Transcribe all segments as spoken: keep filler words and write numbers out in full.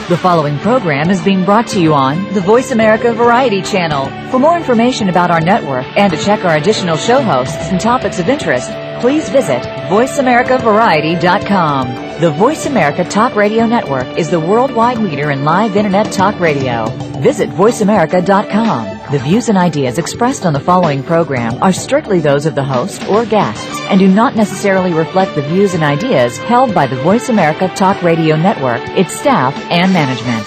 The following program is being brought to you on the Voice America Variety Channel. For more information about our network and to check our additional show hosts and topics of interest, please visit voice america variety dot com. The Voice America Talk Radio Network is the worldwide leader in live Internet talk radio. Visit voice america dot com. The views and ideas expressed on the following program are strictly those of the host or guests and do not necessarily reflect the views and ideas held by the Voice America Talk Radio Network, its staff, and management.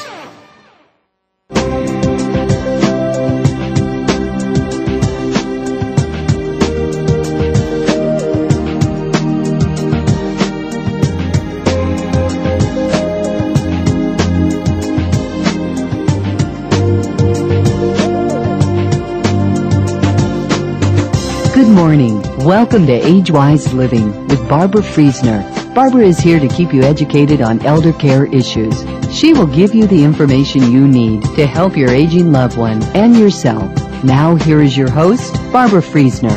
Good morning. Welcome to Age-Wise Living with Barbara Friesner. Barbara is here to keep you educated on elder care issues. She will give you the information you need to help your aging loved one and yourself. Now, here is your host, Barbara Friesner.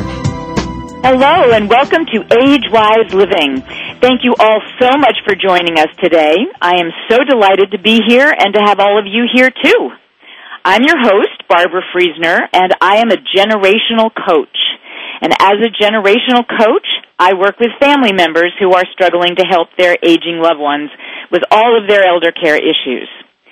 Hello, and welcome to Age-Wise Living. Thank you all so much for joining us today. I am so delighted to be here and to have all of you here, too. I'm your host, Barbara Friesner, and I am a generational coach. And as a generational coach, I work with family members who are struggling to help their aging loved ones with all of their elder care issues.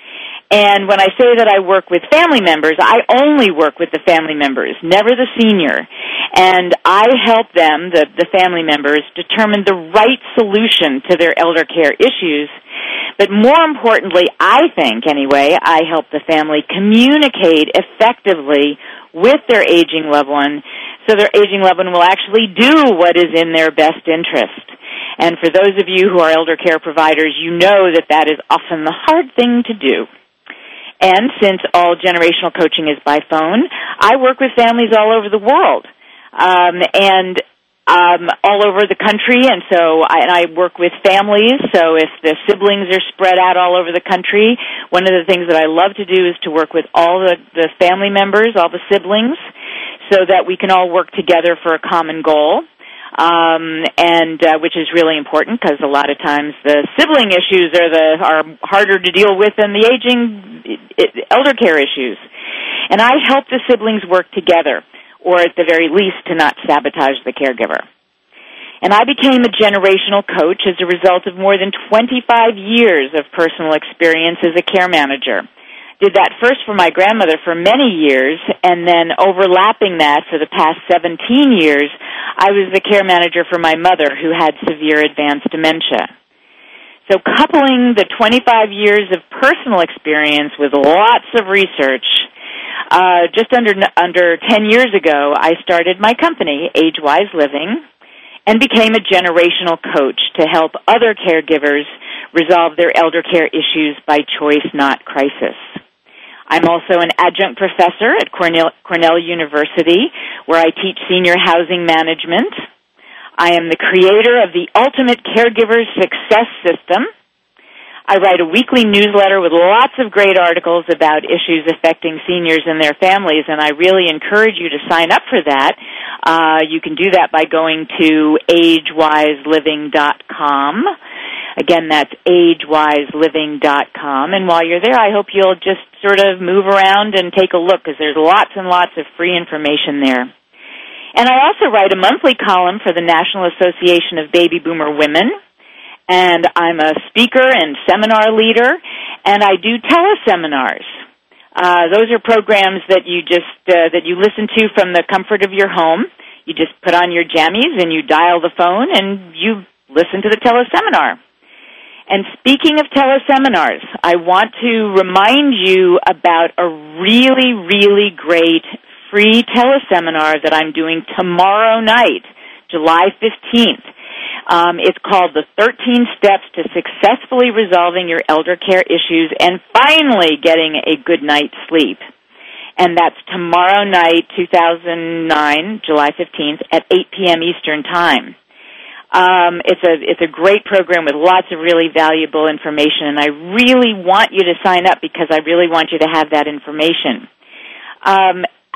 And when I say that I work with family members, I only work with the family members, never the senior. And I help them, the, the family members, determine the right solution to their elder care issues. But more importantly, I think, anyway, I help the family communicate effectively with their aging loved one so their aging loved one will actually do what is in their best interest. And for those of you who are elder care providers, you know that that is often the hard thing to do. And since all generational coaching is by phone, I work with families all over the world um, and um, all over the country. And so I, and I work with families. So if the siblings are spread out all over the country, one of the things that I love to do is to work with all the, the family members, all the siblings, so that we can all work together for a common goal, um, and uh, which is really important because a lot of times the sibling issues are the are harder to deal with than the aging it, elder care issues. And I help the siblings work together, or at the very least to not sabotage the caregiver. And I became a generational coach as a result of more than twenty-five years of personal experience as a care manager. Did that first for my grandmother for many years, and then overlapping that for the past seventeen years, I was the care manager for my mother who had severe advanced dementia. So coupling the twenty-five years of personal experience with lots of research, uh, just under under ten years ago, I started my company, Age-Wise Living, and became a generational coach to help other caregivers resolve their elder care issues by choice, not crisis. I'm also an adjunct professor at Cornell, Cornell University, where I teach senior housing management. I am the creator of the Ultimate Caregiver Success System. I write a weekly newsletter with lots of great articles about issues affecting seniors and their families, and I really encourage you to sign up for that. Uh, you can do that by going to age wise living dot com. Again, that's age wise living dot com. And while you're there, I hope you'll just sort of move around and take a look, because there's lots and lots of free information there. And I also write a monthly column for the National Association of Baby Boomer Women. And I'm a speaker and seminar leader, and I do teleseminars. Uh, those are programs that you just uh, that you listen to from the comfort of your home. You just put on your jammies and you dial the phone and you listen to the teleseminar. And speaking of teleseminars, I want to remind you about a really, really great free teleseminar that I'm doing tomorrow night, July fifteenth. Um, it's called The thirteen Steps to Successfully Resolving Your Elder Care Issues and Finally Getting a Good Night's Sleep. And that's tomorrow night, two thousand nine, July fifteenth, at eight p.m. Eastern Time. Um, it's a it's a great program with lots of really valuable information, and I really want you to sign up because I really want you to have that information. Um,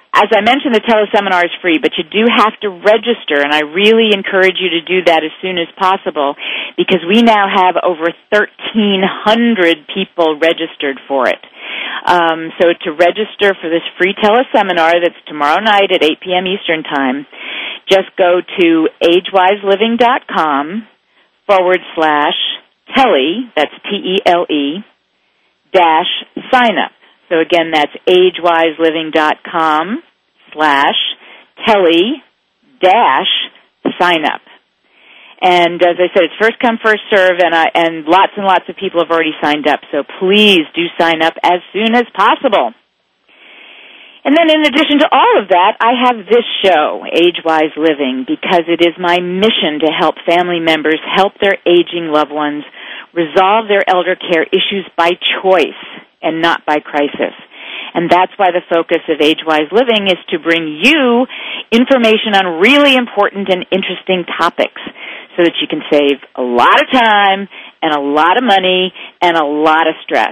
As I mentioned, the teleseminar is free, but you do have to register, and I really encourage you to do that as soon as possible because we now have over thirteen hundred people registered for it. Um, so to register for this free teleseminar that's tomorrow night at eight p.m. Eastern Time, just go to agewiseliving.com forward slash tele, that's T E L E, dash sign up. So again, that's agewiseliving.com slash tele dash sign up. And as I said, it's first come, first serve, and, I, and lots and lots of people have already signed up. So please do sign up as soon as possible. And then in addition to all of that, I have this show, Age-Wise Living, because it is my mission to help family members help their aging loved ones resolve their elder care issues by choice and not by crisis. And that's why the focus of Age-Wise Living is to bring you information on really important and interesting topics so that you can save a lot of time and a lot of money and a lot of stress.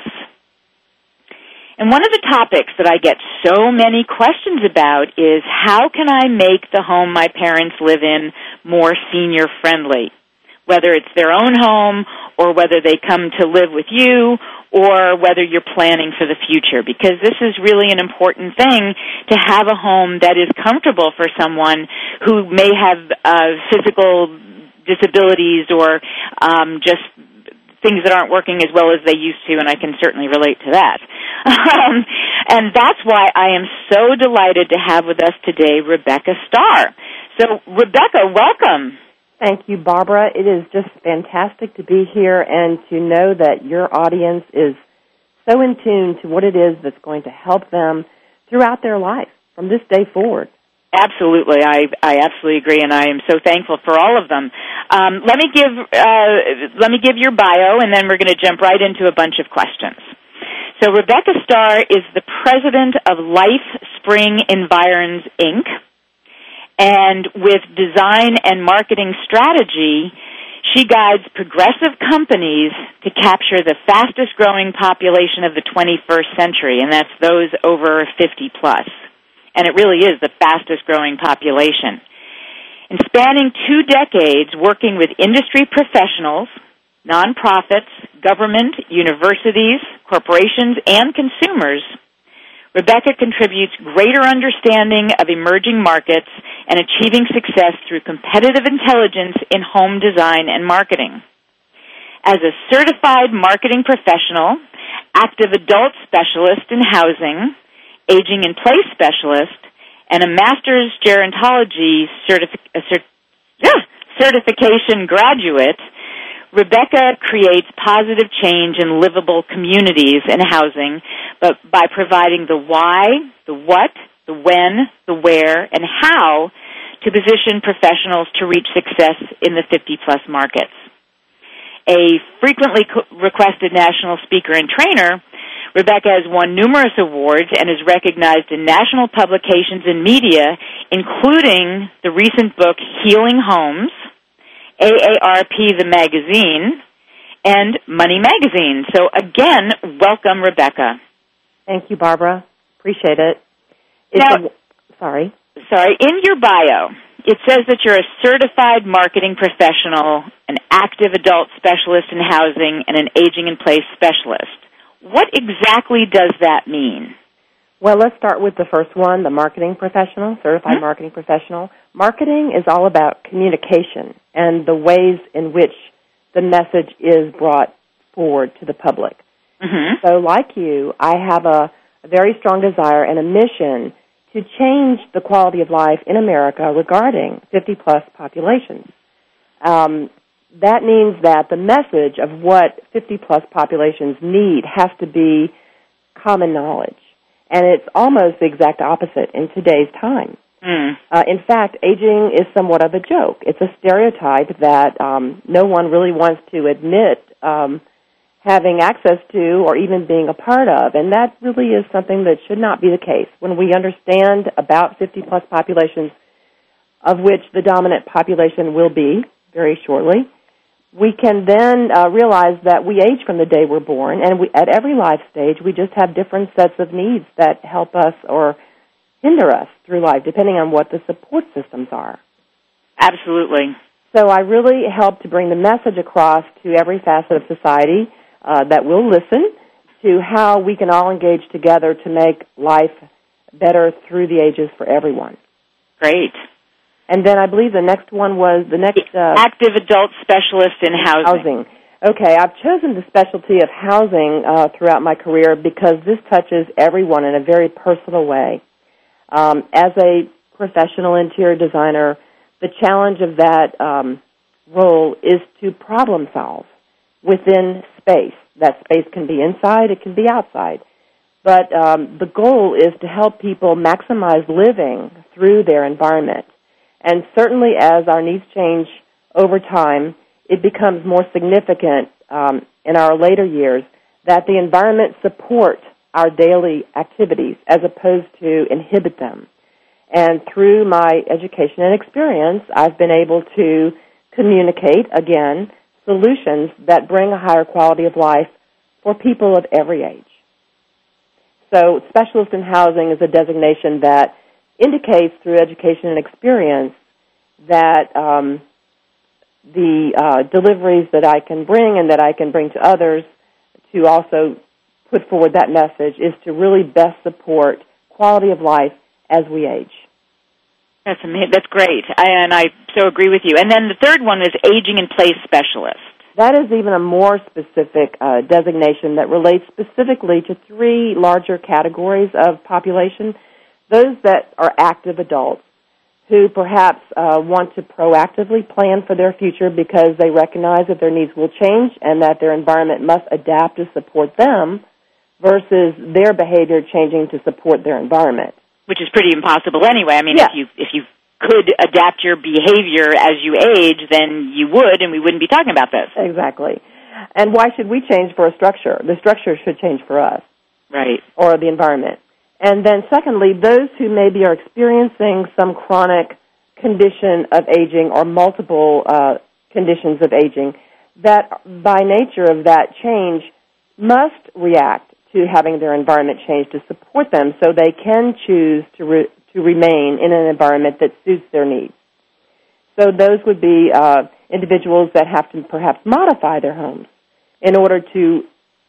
And one of the topics that I get so many questions about is how can I make the home my parents live in more senior-friendly, whether it's their own home or whether they come to live with you or whether you're planning for the future, because this is really an important thing to have a home that is comfortable for someone who may have uh, physical disabilities or um, just things that aren't working as well as they used to, and I can certainly relate to that. Um, and that's why I am so delighted to have with us today Rebecca Starr. So, Rebecca, welcome. Thank you, Barbara. It is just fantastic to be here and to know that your audience is so in tune to what it is that's going to help them throughout their life from this day forward. Absolutely. I, I absolutely agree, and I am so thankful for all of them. Um, let me give uh, let me give your bio, and then we're going to jump right into a bunch of questions. So Rebecca Starr is the president of Life Spring Environs, Incorporated. And with design and marketing strategy, she guides progressive companies to capture the fastest-growing population of the twenty-first century, and that's those over fifty plus. And it really is the fastest-growing population. In spanning two decades working with industry professionals, nonprofits, government, universities, corporations, and consumers, Rebecca contributes greater understanding of emerging markets and achieving success through competitive intelligence in home design and marketing. As a certified marketing professional, active adult specialist in housing, aging in place specialist, and a master's gerontology certifi- uh, cert- uh, certification graduate, Rebecca creates positive change in livable communities and housing, but by providing the why, the what, the when, the where, and how to position professionals to reach success in the fifty-plus markets. A frequently co- requested national speaker and trainer, Rebecca has won numerous awards and is recognized in national publications and media, including the recent book Healing Homes, A A R P, the magazine, and Money Magazine. So again, welcome, Rebecca. Thank you, Barbara. Appreciate it. It's now, a, sorry. Sorry, in your bio, it says that you're a certified marketing professional, an active adult specialist in housing, and an aging in place specialist. What exactly does that mean? Well, let's start with the first one, the marketing professional, certified mm-hmm. marketing professional. Marketing is all about communication and the ways in which the message is brought forward to the public. Mm-hmm. So like you, I have a, a very strong desire and a mission to change the quality of life in America regarding fifty-plus populations. Um, that means that the message of what fifty-plus populations need has to be common knowledge. And it's almost the exact opposite in today's time. Mm. Uh, in fact, aging is somewhat of a joke. It's a stereotype that um, no one really wants to admit um, having access to or even being a part of. And that really is something that should not be the case. When we understand about fifty-plus populations, of which the dominant population will be very shortly, we can then uh, realize that we age from the day we're born, and we, at every life stage, we just have different sets of needs that help us or hinder us through life, depending on what the support systems are. Absolutely. So I really help to bring the message across to every facet of society uh, that will listen to how we can all engage together to make life better through the ages for everyone. Great. And then I believe the next one was the next... Uh, Active Adult Specialist in Housing. Housing. Okay, I've chosen the specialty of housing uh, throughout my career because this touches everyone in a very personal way. Um, as a professional interior designer, the challenge of that um, role is to problem solve within space. That space can be inside, it can be outside. But um, the goal is to help people maximize living through their environment. And certainly as our needs change over time, it becomes more significant um, in our later years that the environment support our daily activities as opposed to inhibit them. And through my education and experience, I've been able to communicate, again, solutions that bring a higher quality of life for people of every age. So specialist in housing is a designation that indicates through education and experience that um, the uh, deliveries that I can bring and that I can bring to others to also put forward that message is to really best support quality of life as we age. That's amazing. That's great, I, and I so agree with you. And then the third one is Aging in Place Specialist. That is even a more specific uh, designation that relates specifically to three larger categories of population. Those that are active adults who perhaps uh, want to proactively plan for their future because they recognize that their needs will change and that their environment must adapt to support them versus their behavior changing to support their environment. Which is pretty impossible anyway. I mean, yeah. if you if you could adapt your behavior as you age, then you would, and we wouldn't be talking about this. Exactly. And why should we change for a structure? The structure should change for us. Right. Or the environment. And then secondly, those who maybe are experiencing some chronic condition of aging or multiple uh, conditions of aging that by nature of that change must react to having their environment change to support them so they can choose to re- to remain in an environment that suits their needs. So those would be uh, individuals that have to perhaps modify their homes in order to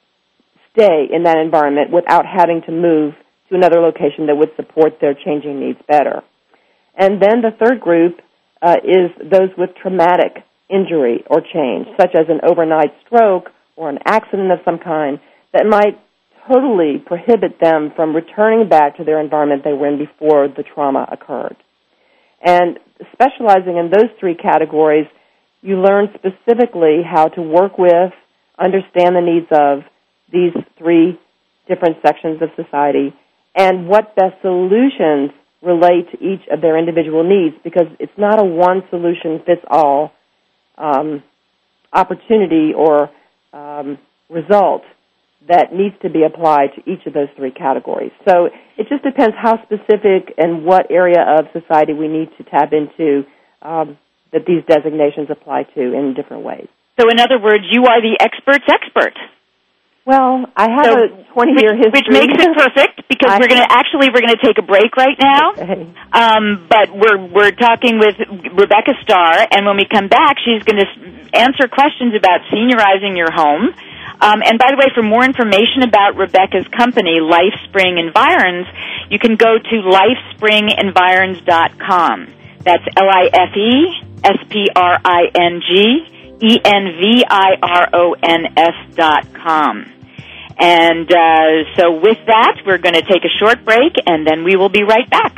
stay in that environment without having to move to another location that would support their changing needs better. And then the third group uh, is those with traumatic injury or change, such as an overnight stroke or an accident of some kind that might totally prohibit them from returning back to their environment they were in before the trauma occurred. And specializing in those three categories, you learn specifically how to work with, understand the needs of these three different sections of society, and what best solutions relate to each of their individual needs, because it's not a one-solution-fits-all um, opportunity or um, result that needs to be applied to each of those three categories. So it just depends how specific and what area of society we need to tap into um, that these designations apply to in different ways. So in other words, you are the expert's expert. Well, I have so, a twenty-year history. Which makes it perfect because I, we're going to actually we're going to take a break right now. Okay. Um, but we're we're talking with Rebecca Starr, and when we come back, she's going to answer questions about seniorizing your home. Um, and by the way, for more information about Rebecca's company, LifeSpring Environs, you can go to lifespring environs dot com. That's L I F E S P R I N G E N V I R O N S dot com. And uh, so with that, we're going to take a short break, and then we will be right back.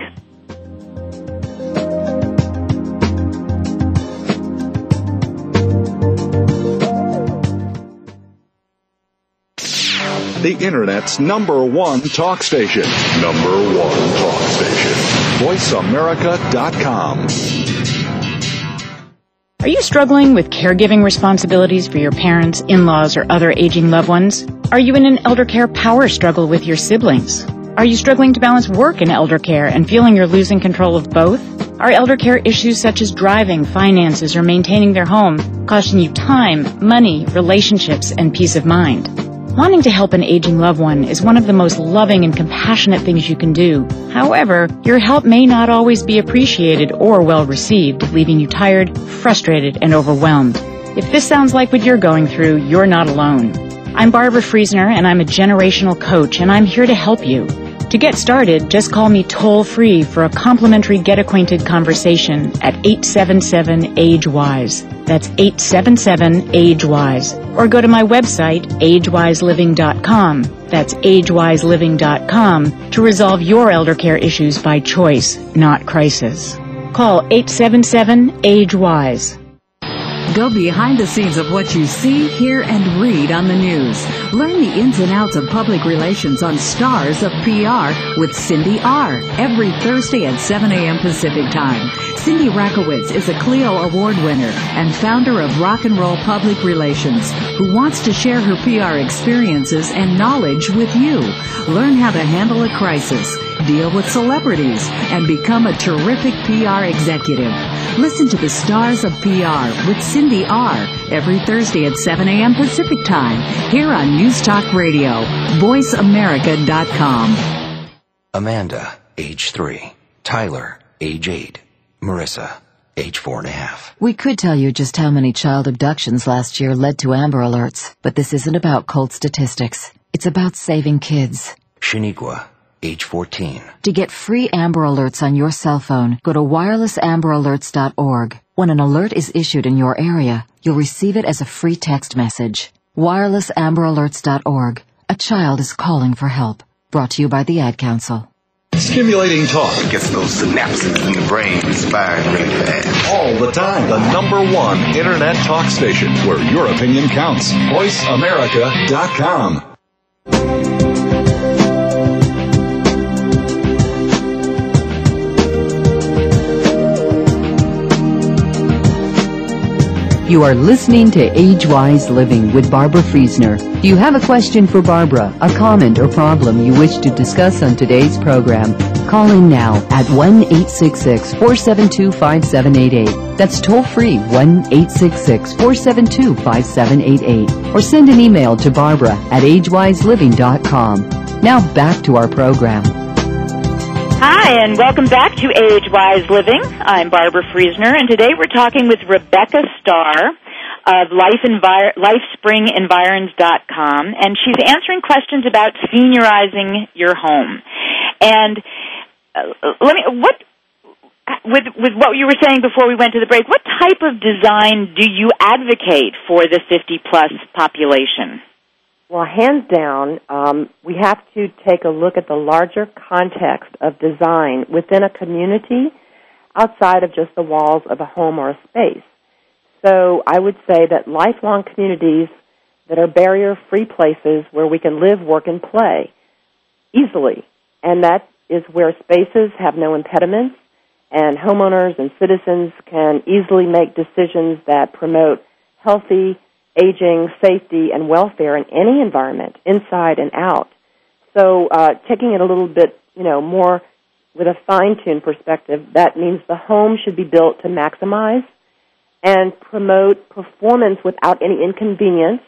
The Internet's number one talk station. Number one talk station. voice america dot com. Are you struggling with caregiving responsibilities for your parents, in-laws, or other aging loved ones? Are you in an elder care power struggle with your siblings? Are you struggling to balance work and elder care and feeling you're losing control of both? Are elder care issues such as driving, finances, or maintaining their home costing you time, money, relationships, and peace of mind? Wanting to help an aging loved one is one of the most loving and compassionate things you can do. However, your help may not always be appreciated or well received, leaving you tired, frustrated, and overwhelmed. If this sounds like what you're going through, you're not alone. I'm Barbara Friesner, and I'm a generational coach, and I'm here to help you. To get started, just call me toll-free for a complimentary get-acquainted conversation at eight seven seven, age wise. That's eight seven seven, age wise. Or go to my website, age wise living dot com. That's age wise living dot com to resolve your elder care issues by choice, not crisis. Call eight seven seven, age wise. Go behind the scenes of what you see, hear, and read on the news. Learn the ins and outs of public relations on Stars of P R with Cindy R. every Thursday at seven a.m. Pacific Time. Cindy Rakowitz is a Clio Award winner and founder of Rock and Roll Public Relations, who wants to share her P R experiences and knowledge with you. Learn how to handle a crisis, deal with celebrities, and become a terrific P R executive. Listen to the Stars of P R with Cindy R. every Thursday at seven a.m. Pacific Time here on News Talk Radio, voice america dot com. Amanda, age three. Tyler, age eight. Marissa, age four and a half. We could tell you just how many child abductions last year led to Amber Alerts, but this isn't about cold statistics. It's about saving kids. Shaniqua, age fourteen. To get free Amber Alerts on your cell phone, go to wireless amber alerts dot org. When an alert is issued in your area, you'll receive it as a free text message. wireless amber alerts dot org. A child is calling for help. Brought to you by the Ad Council. Stimulating talk. It gets those synapses in the brain inspired really fast. All the time. The number one Internet talk station where your opinion counts. voice america dot com. You are listening to Age Wise Living with Barbara Friesner. Do you have a question for Barbara, a comment or problem you wish to discuss on today's program? Call in now at one eight six six, four seven two, five seven eight eight. That's toll free, one eight six six, four seven two, five seven eight eight. Or send an email to Barbara at age wise living dot com. Now back to our program. Hi, and welcome back to Age Wise Living. I'm Barbara Friesner, and today we're talking with Rebecca Starr of Life Envir- LifeSpring Environs dot com, and she's answering questions about seniorizing your home. And uh, let me, what, with with what you were saying before we went to the break, what type of design do you advocate for the fifty plus population? Well, hands down, um, we have to take a look at the larger context of design within a community outside of just the walls of a home or a space. So I would say that lifelong communities that are barrier-free places where we can live, work, and play easily, and that is where spaces have no impediments, and homeowners and citizens can easily make decisions that promote healthy aging, safety, and welfare in any environment, inside and out. So uh, taking it a little bit, you know, more with a fine-tuned perspective, that means the home should be built to maximize and promote performance without any inconvenience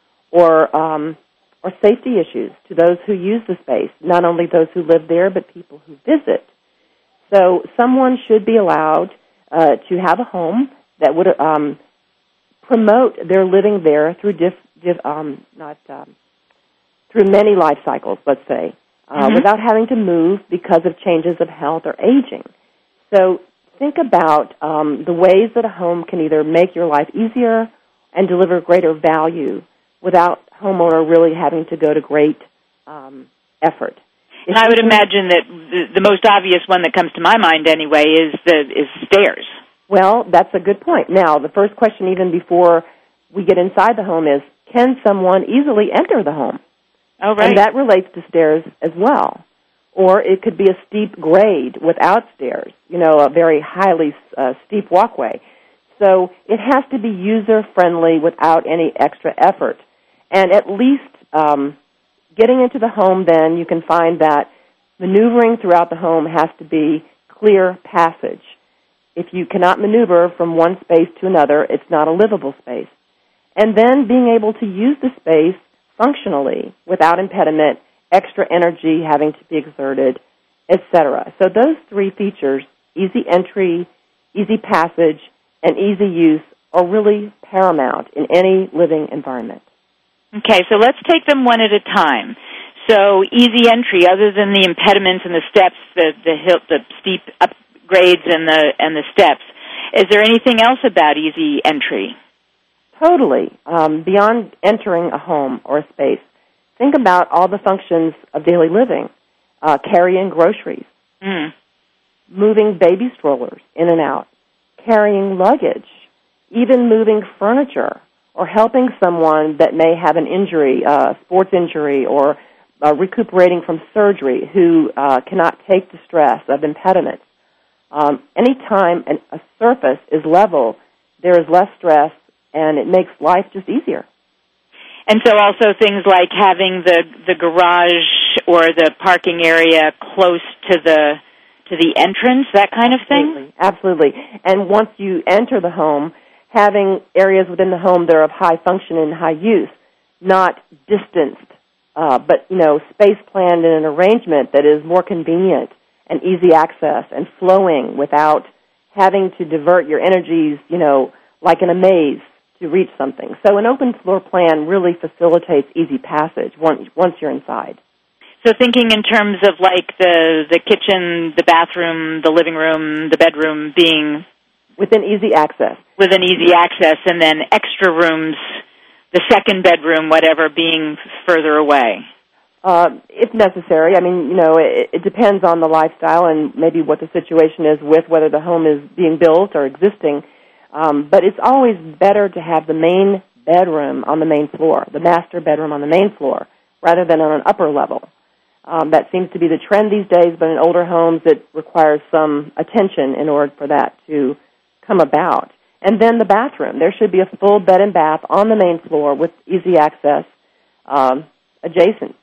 or um, or safety issues to those who use the space, not only those who live there, but people who visit. So someone should be allowed uh, to have a home that would um, promote their living there through diff, diff, um, not um, through many life cycles, let's say, uh, mm-hmm. without having to move because of changes of health or aging. So think about um, the ways that a home can either make your life easier and deliver greater value without homeowner really having to go to great um, effort. And I would imagine that the, the most obvious one that comes to my mind anyway is the is stairs. Well, that's a good point. Now, the first question even before we get inside the home is, can someone easily enter the home? Oh, right. And that relates to stairs as well. Or it could be a steep grade without stairs, you know, a very highly uh, steep walkway. So it has to be user-friendly without any extra effort. And at least um, getting into the home, then, you can find that maneuvering throughout the home has to be clear passage. If you cannot maneuver from one space to another, it's not a livable space. And then being able to use the space functionally without impediment, extra energy having to be exerted, et cetera. So those three features, easy entry, easy passage, and easy use, are really paramount in any living environment. Okay, so let's take them one at a time. So easy entry, other than the impediments and the steps, the the, hill, the steep upgrades and the and the steps, is there anything else about easy entry? Totally. Um, beyond entering a home or a space, think about all the functions of daily living. Uh, carrying groceries, mm. moving baby strollers in and out, carrying luggage, even moving furniture, or helping someone that may have an injury, a uh, sports injury, or uh, recuperating from surgery who uh, cannot take the stress of impediments. Um, anytime an, a surface is level, there is less stress, and it makes life just easier. And so also things like having the, the garage or the parking area close to the to the entrance, that kind of thing? Absolutely. Absolutely. And once you enter the home, having areas within the home that are of high function and high use, not distanced, uh, but, you know, space planned in an arrangement that is more convenient and easy access and flowing without having to divert your energies, you know, like in a maze to reach something. So an open floor plan really facilitates easy passage once, once you're inside. So thinking in terms of like the, the kitchen, the bathroom, the living room, the bedroom being within easy access. Within easy access, and then extra rooms, the second bedroom, whatever, being further away. Uh, if necessary. I mean, you know, it, it depends on the lifestyle and maybe what the situation is with whether the home is being built or existing. Um, but it's always better to have the main bedroom on the main floor, the master bedroom on the main floor, rather than on an upper level. Um, that seems to be the trend these days, but in older homes it requires some attention in order for that to come about. And then the bathroom. There should be a full bed and bath on the main floor with easy access um, adjacent.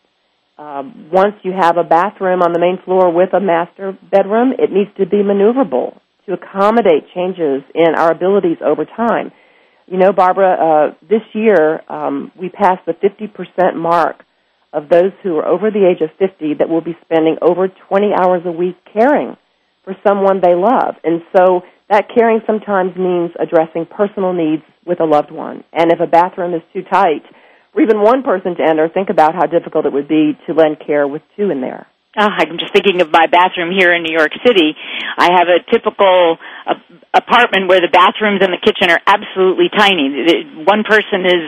Um, once you have a bathroom on the main floor with a master bedroom, it needs to be maneuverable to accommodate changes in our abilities over time. You know, Barbara, uh, this year um, we passed the fifty percent mark of those who are over the age of fifty that will be spending over twenty hours a week caring for someone they love. And so that caring sometimes means addressing personal needs with a loved one. And if a bathroom is too tight for even one person to enter, think about how difficult it would be to lend care with two in there. Oh, I'm just thinking of my bathroom here in New York City. I have a typical uh, apartment where the bathrooms and the kitchen are absolutely tiny. One person is,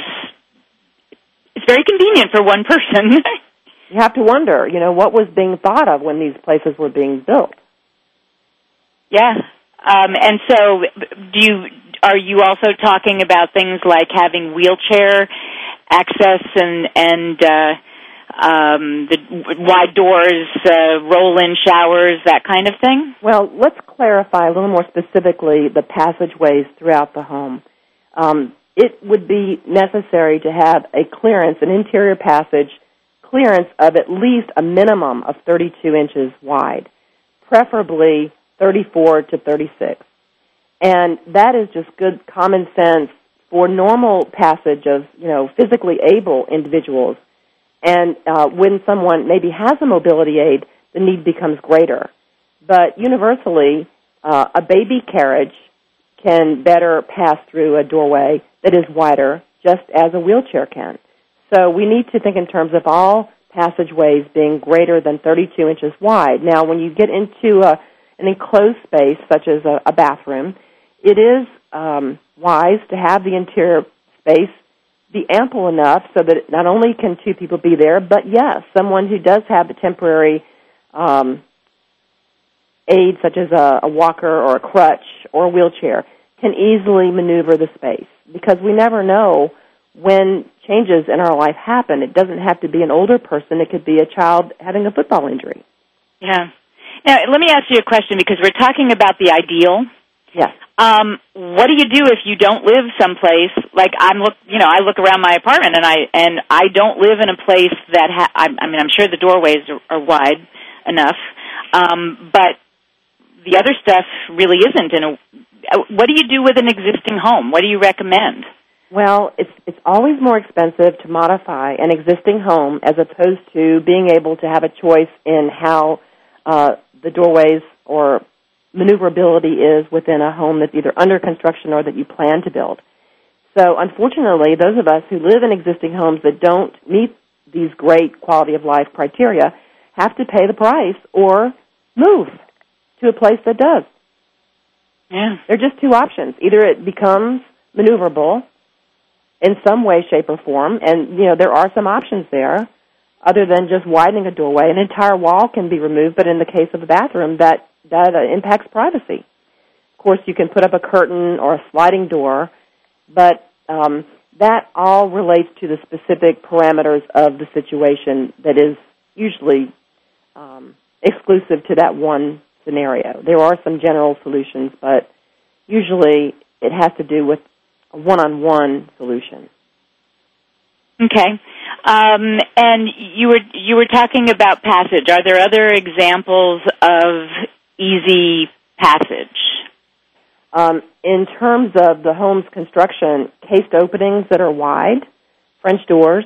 it's very convenient for one person. You have to wonder, you know, what was being thought of when these places were being built? Yeah. Um, and so do you, are you also talking about things like having wheelchair access and, and, uh, Um, the wide doors, uh, roll-in showers, that kind of thing? Well, let's clarify a little more specifically the passageways throughout the home. Um, it would be necessary to have a clearance, an interior passage clearance of at least a minimum of thirty-two inches wide, preferably thirty-four to thirty-six. And that is just good common sense for normal passage of, you know, physically able individuals. And uh, when someone maybe has a mobility aid, the need becomes greater. But universally, uh, a baby carriage can better pass through a doorway that is wider, just as a wheelchair can. So we need to think in terms of all passageways being greater than thirty-two inches wide. Now, when you get into a, an enclosed space, such as a, a bathroom, it is um, wise to have the interior space be ample enough so that not only can two people be there, but yes, someone who does have a temporary um, aid, such as a, a walker or a crutch or a wheelchair, can easily maneuver the space. Because we never know when changes in our life happen. It doesn't have to be an older person. It could be a child having a football injury. Yeah. Now, let me ask you a question, because we're talking about the ideal. Yes. Um, what do you do if you don't live someplace like I'm look? You know, I look around my apartment and I and I don't live in a place that ha- I, I mean, I'm sure the doorways are, are wide enough, um, but the other stuff really isn't. In a, what do you do with an existing home? What do you recommend? Well, it's it's always more expensive to modify an existing home as opposed to being able to have a choice in how uh, the doorways or maneuverability is within a home that's either under construction or that you plan to build. So unfortunately, those of us who live in existing homes that don't meet these great quality of life criteria have to pay the price or move to a place that does. Yeah. There are just two options. Either it becomes maneuverable in some way, shape, or form, and, you know, there are some options there other than just widening a doorway. An entire wall can be removed, but in the case of a bathroom, that, that uh, impacts privacy. Of course, you can put up a curtain or a sliding door, but um, that all relates to the specific parameters of the situation that is usually um, exclusive to that one scenario. There are some general solutions, but usually it has to do with a one-on-one solution. Okay. Um, and you were you were talking about passage. Are there other examples of easy passage? Um, in terms of the home's construction, cased openings that are wide, French doors,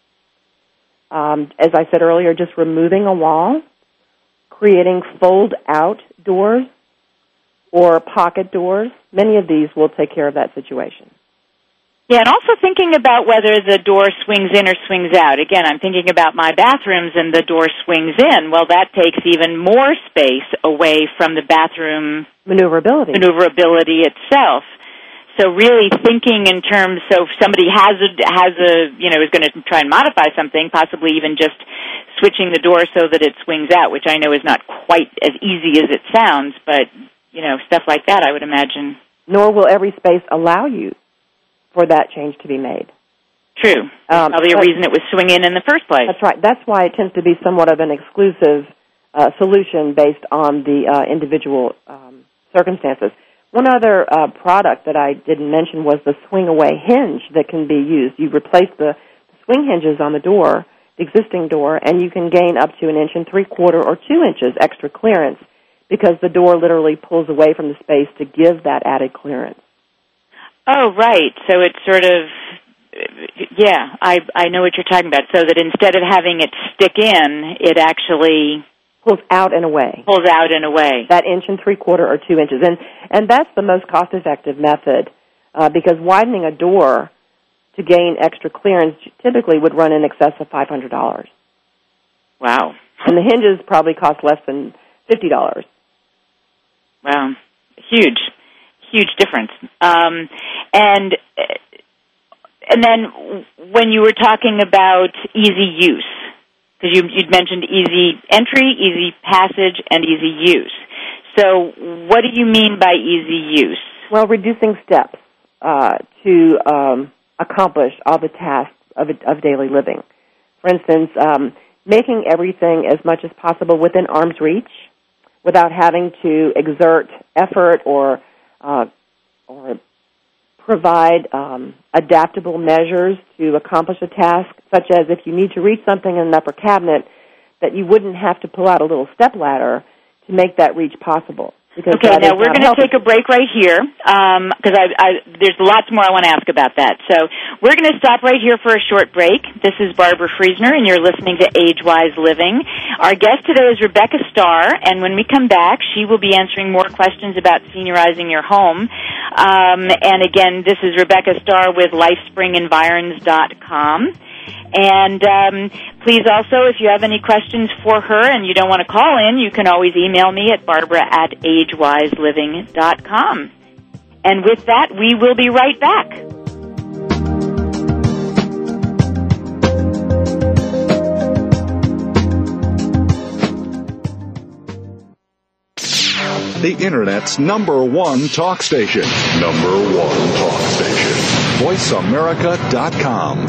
um, as I said earlier, just removing a wall, creating fold-out doors or pocket doors. Many of these will take care of that situation. Yeah, and also thinking about whether the door swings in or swings out. Again, I'm thinking about my bathrooms and the door swings in. Well, that takes even more space away from the bathroom maneuverability, maneuverability itself. So really thinking in terms, so if somebody has a, has a, you know, is going to try and modify something, possibly even just switching the door so that it swings out, which I know is not quite as easy as it sounds, but, you know, stuff like that, I would imagine. Nor will every space allow you for that change to be made. True. Um, Probably a reason it was swinging in the first place. That's right. That's why it tends to be somewhat of an exclusive uh, solution based on the uh, individual um, circumstances. One other uh, product that I didn't mention was the swing-away hinge that can be used. You replace the swing hinges on the door, the existing door, and you can gain up to an inch and three-quarter or two inches extra clearance because the door literally pulls away from the space to give that added clearance. Oh, right. So it's sort of, yeah, I I know what you're talking about. So that instead of having it stick in, it actually pulls out and away. Pulls out and away. That inch and three quarter or two inches. And and that's the most cost-effective method uh, because widening a door to gain extra clearance typically would run in excess of five hundred dollars. Wow. And the hinges probably cost less than fifty dollars. Wow. Huge. Huge difference. Um, and and then when you were talking about easy use, because you, you'd mentioned easy entry, easy passage, and easy use. So what do you mean by easy use? Well, reducing steps uh, to um, accomplish all the tasks of, of daily living. For instance, um, making everything as much as possible within arm's reach without having to exert effort or Uh, or provide um, adaptable measures to accomplish a task, such as if you need to reach something in an upper cabinet, that you wouldn't have to pull out a little step ladder to make that reach possible. Okay, now we're going to take a break right here because um, I, I, there's lots more I want to ask about that. So we're going to stop right here for a short break. This is Barbara Friesner, and you're listening to Age-Wise Living. Our guest today is Rebecca Starr, and when we come back, she will be answering more questions about seniorizing your home. Um, and again, this is Rebecca Starr with lifespring environs dot com. And um, please also, if you have any questions for her and you don't want to call in, you can always email me at barbara at age wise living dot com. And with that, we will be right back. The Internet's number one talk station. Number one talk station. voice america dot com.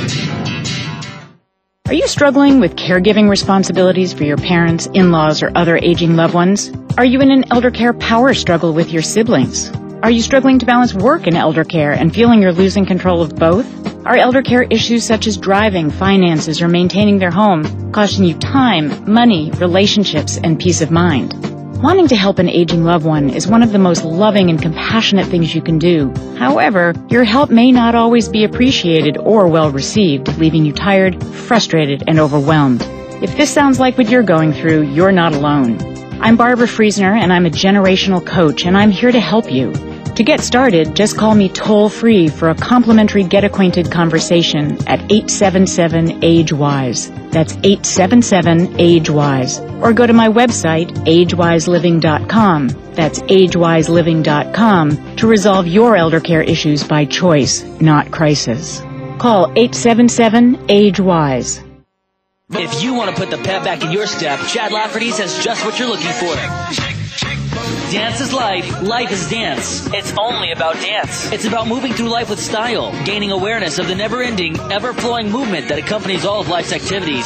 Are you struggling with caregiving responsibilities for your parents, in-laws, or other aging loved ones? Are you in an elder care power struggle with your siblings? Are you struggling to balance work and elder care and feeling you're losing control of both? Are elder care issues such as driving, finances, or maintaining their home costing you time, money, relationships, and peace of mind? Wanting to help an aging loved one is one of the most loving and compassionate things you can do. However, your help may not always be appreciated or well received, leaving you tired, frustrated, and overwhelmed. If this sounds like what you're going through, you're not alone. I'm Barbara Friesner, and I'm a generational coach, and I'm here to help you. To get started, just call me toll-free for a complimentary get-acquainted conversation at eight seven seven, age wise. That's eight seven seven, age wise. Or go to my website, age wise living dot com. That's age wise living dot com to resolve your elder care issues by choice, not crisis. Call eight seven seven, age wise. If you want to put the pep back in your step, Chad Lafferty's has just what you're looking for. Dance is life, life is dance. It's only about dance. It's about moving through life with style, gaining awareness of the never-ending, ever-flowing movement that accompanies all of life's activities.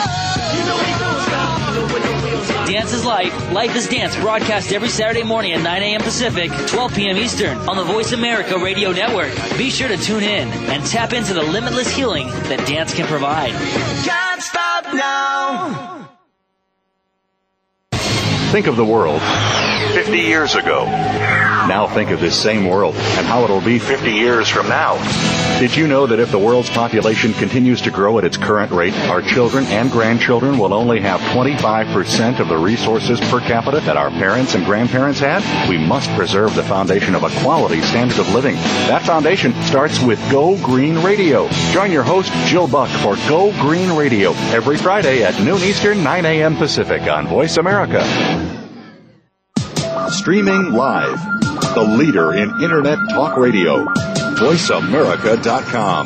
Dance is life, life is dance, broadcast every Saturday morning at nine a.m. Pacific, twelve p.m. Eastern on the Voice America Radio Network. Be sure to tune in and tap into the limitless healing that dance can provide. Can't stop now. Think of the world fifty years ago. Now think of this same world and how it'll be fifty years from now. Did you know that if the world's population continues to grow at its current rate, our children and grandchildren will only have twenty-five percent of the resources per capita that our parents and grandparents had? We must preserve the foundation of a quality standard of living. That foundation starts with Go Green Radio. Join your host, Jill Buck, for Go Green Radio every Friday at noon Eastern, nine a.m. Pacific on Voice America. Streaming live, the leader in Internet talk radio, voice america dot com.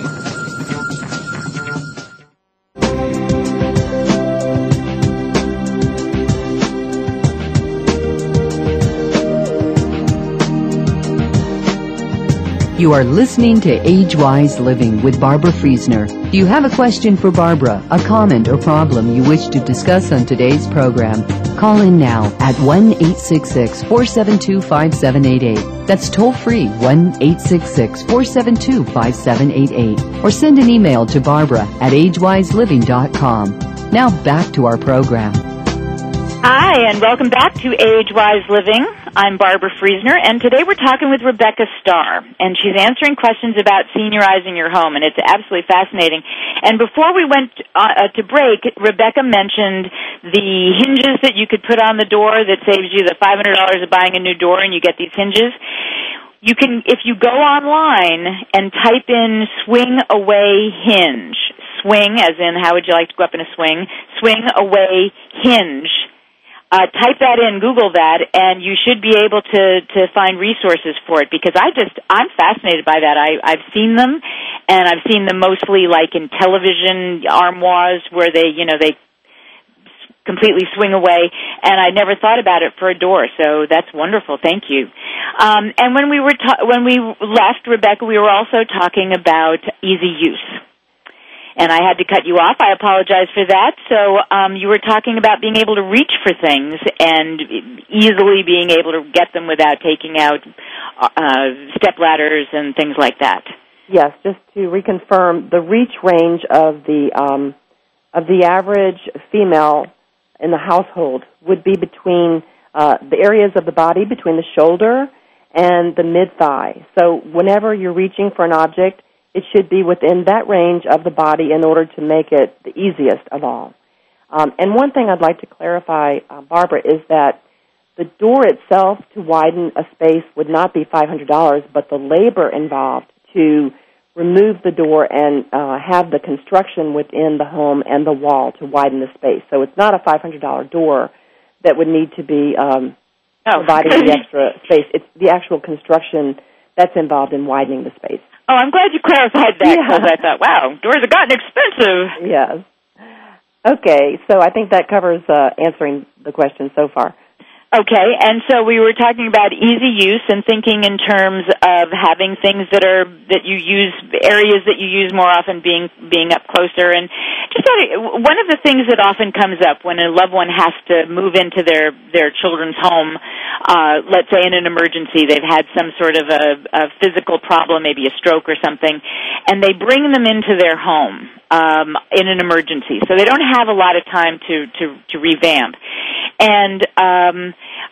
You are listening to Age Wise Living with Barbara Friesner. Do you have a question for Barbara, a comment or problem you wish to discuss on today's program? Call in now at one eight six six, four seven two, five seven eight eight. That's toll free, one eight six six, four seven two, five seven eight eight. Or send an email to Barbara at age wise living dot com. Now back to our program. Hi, and welcome back to Age Wise Living. I'm Barbara Friesner, and today we're talking with Rebecca Starr, and she's answering questions about seniorizing your home, and it's absolutely fascinating. And before we went uh, to break, Rebecca mentioned the hinges that you could put on the door that saves you the five hundred dollars of buying a new door, and you get these hinges. You can, if you go online and type in swing away hinge, swing as in how would you like to go up in a swing, swing away hinge, Uh, type that in, Google that, and you should be able to, to find resources for it, because I just, I'm fascinated by that. I, I've seen them, and I've seen them mostly like in television armoires where they, you know, they completely swing away, and I never thought about it for a door, so that's wonderful. Thank you. Um, and when we were ta- when we left, Rebecca, we were also talking about easy use. And I had to cut you off. I apologize for that. So um, you were talking about being able to reach for things and easily being able to get them without taking out uh, step ladders and things like that. Yes, just to reconfirm, the reach range of the um, of the average female in the household would be between uh, the areas of the body between the shoulder and the mid-thigh. So whenever you're reaching for an object, it should be within that range of the body in order to make it the easiest of all. Um, and one thing I'd like to clarify, uh, Barbara, is that the door itself to widen a space would not be five hundred dollars, but the labor involved to remove the door and uh, have the construction within the home and the wall to widen the space. So it's not a five hundred dollars door that would need to be um, oh. providing the extra space. It's the actual construction that's involved in widening the space. Oh, I'm glad you clarified that, because yeah. I thought, wow, doors have gotten expensive. Yes. Okay, so I think that covers uh, answering the question so far. Okay, and so we were talking about easy use and thinking in terms of having things that are that you use, areas that you use more often being being up closer. And just one of the things that often comes up when a loved one has to move into their, their children's home, uh, let's say in an emergency, they've had some sort of a, a physical problem, maybe a stroke or something, and they bring them into their home um, in an emergency. So they don't have a lot of time to, to, to revamp. And um,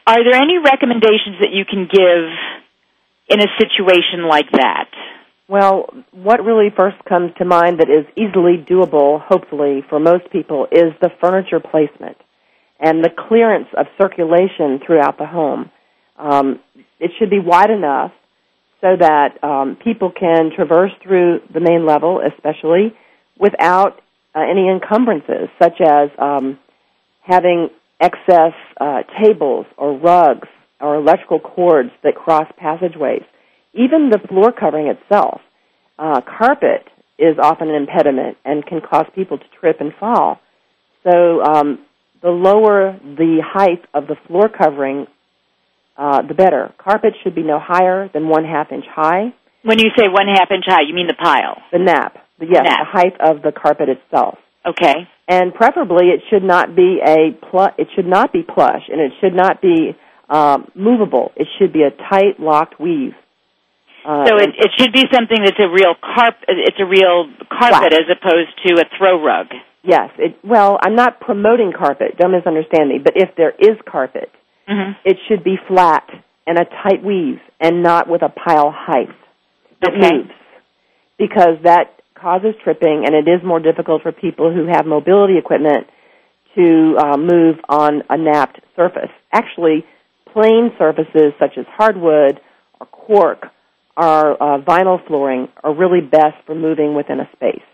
Are there any recommendations that you can give in a situation like that? Well, what really first comes to mind that is easily doable, hopefully, for most people is the furniture placement and the clearance of circulation throughout the home. Um, it should be wide enough so that um, people can traverse through the main level, especially, without uh, any encumbrances, such as um, having excess uh, tables or rugs or electrical cords that cross passageways. Even the floor covering itself, uh, carpet is often an impediment and can cause people to trip and fall. So um, the lower the height of the floor covering, uh, the better. Carpet should be no higher than one half inch high. When you say one half inch high, you mean the pile? The nap. The, yes, nap. The height of the carpet itself. Okay. And preferably, it should not be a pl- it should not be plush, and it should not be um, movable. It should be a tight, locked weave. Uh, so it, it should be something that's a real carp. It's a real carpet flat. As opposed to a throw rug. Yes. It, well, I'm not promoting carpet. Don't misunderstand me. But if there is carpet, mm-hmm. it should be flat and a tight weave, and not with a pile height that okay. moves, because that causes tripping, and it is more difficult for people who have mobility equipment to uh, move on a napped surface. Actually, plain surfaces such as hardwood or cork or uh, vinyl flooring are really best for moving within a space.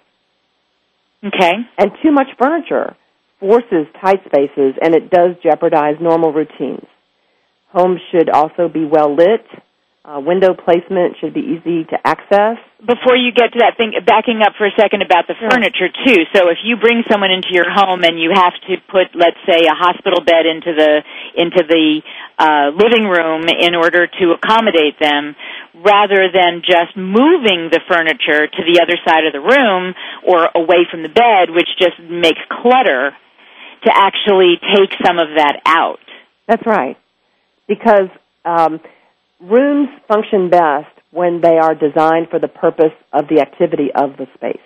Okay. And too much furniture forces tight spaces, and it does jeopardize normal routines. Homes should also be well lit. Uh, window placement should be easy to access. Before you get to that thing, backing up for a second about the sure. furniture, too. So if you bring someone into your home and you have to put, let's say, a hospital bed into the into the uh, living room in order to accommodate them, rather than just moving the furniture to the other side of the room or away from the bed, which just makes clutter, to actually take some of that out. That's right. Because um, rooms function best when they are designed for the purpose of the activity of the space.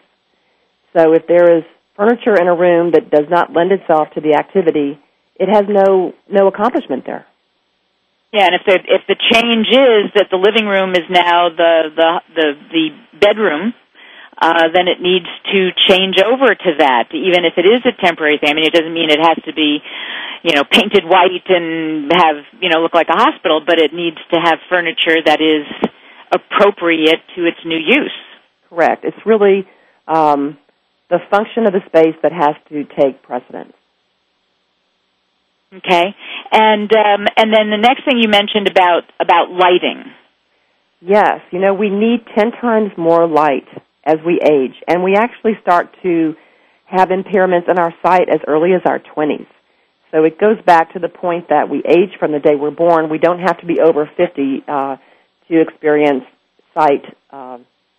So if there is furniture in a room that does not lend itself to the activity, it has no no accomplishment there. Yeah, and if the if the change is that the living room is now the the the, the bedroom, uh, then it needs to change over to that, even if it is a temporary thing. I mean, it doesn't mean it has to be, you know, painted white and have, you know, look like a hospital, but it needs to have furniture that is appropriate to its new use. Correct. It's really um, the function of the space that has to take precedence. Okay, and um, and then the next thing you mentioned about about lighting. Yes, you know, we need ten times more light as we age, and we actually start to have impairments in our sight as early as our twenties. So it goes back to the point that we age from the day we're born. We don't have to be over fifty uh, to experience sight uh,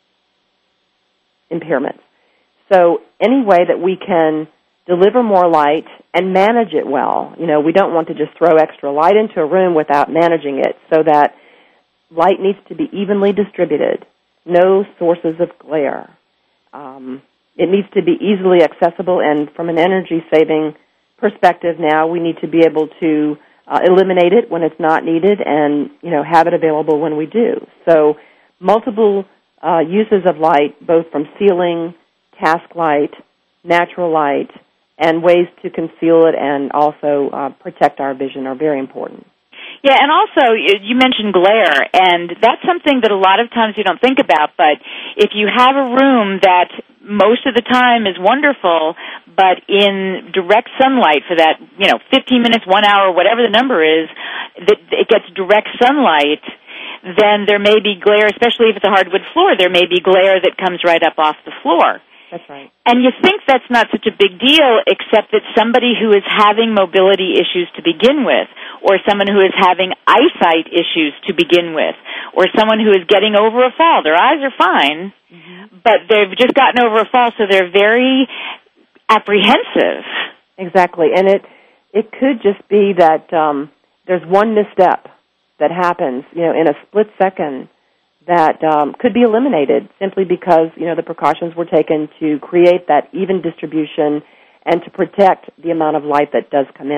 impairments. So any way that we can deliver more light and manage it well. You know, we don't want to just throw extra light into a room without managing it, so that light needs to be evenly distributed, no sources of glare. Um, it needs to be easily accessible, and from an energy-saving perspective now, we need to be able to uh, eliminate it when it's not needed and, you know, have it available when we do. So multiple uh, uses of light, both from ceiling, task light, natural light, and ways to conceal it and also uh, protect our vision are very important. Yeah, and also, you mentioned glare, and that's something that a lot of times you don't think about, but if you have a room that most of the time is wonderful, but in direct sunlight for that, you know, fifteen minutes, one hour, whatever the number is, that it gets direct sunlight, then there may be glare, especially if it's a hardwood floor, there may be glare that comes right up off the floor. That's right. And you think that's not such a big deal, except that somebody who is having mobility issues to begin with, or someone who is having eyesight issues to begin with, or someone who is getting over a fall. Their eyes are fine, mm-hmm. but they've just gotten over a fall, so they're very apprehensive. Exactly. And it it could just be that um, there's one misstep that happens, you know, in a split second, that um, could be eliminated simply because, you know, the precautions were taken to create that even distribution and to protect the amount of light that does come in.